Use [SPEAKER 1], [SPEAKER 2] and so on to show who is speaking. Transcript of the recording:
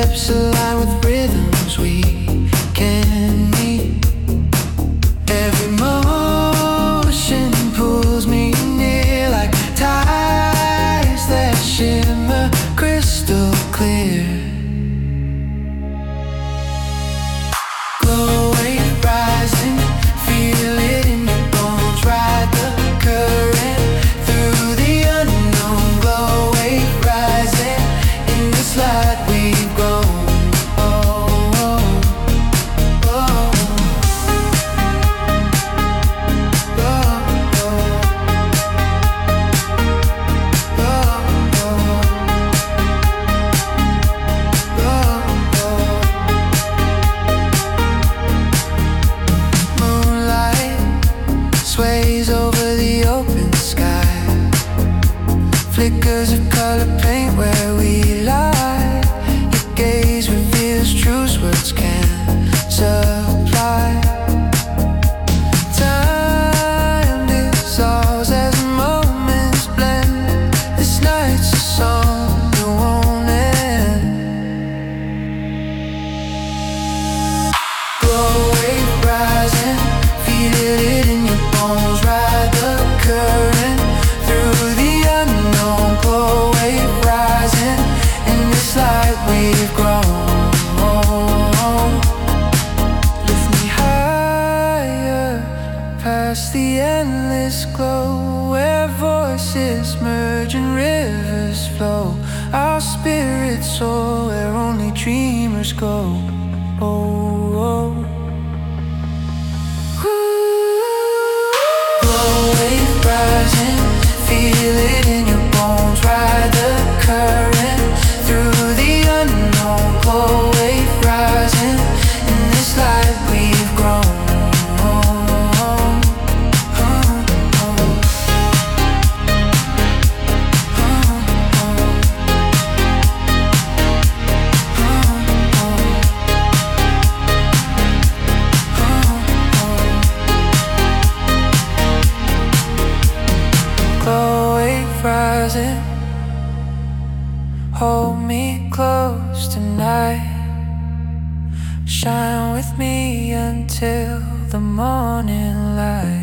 [SPEAKER 1] steps align with rhythms we can meet. Every motion pulls me near like ties that shimmer crystal clear. Glow wave rising, feel it in your bones. Ride the current through the unknown. Glow wave rising in this light we've grown. Sways over the open sky, flickers of color paint where we lie. Your gaze reveals truths words can't supply. Time dissolves as moments blend. This night's a song that won't end. Glow wave rising, feel it in your bones. Ride the current through the unknown. Glow wave rising in this light we've grown. Lift me higher past the endless glow, where voices merge and rivers flow. Our spirits soar where only dreamers go. Oh, oh. Rising, feel it in your bones. Ride the current through the unknown. Glow wave rising in this light we've grown. Rising, hold me close tonight. Shine with me until the morning light.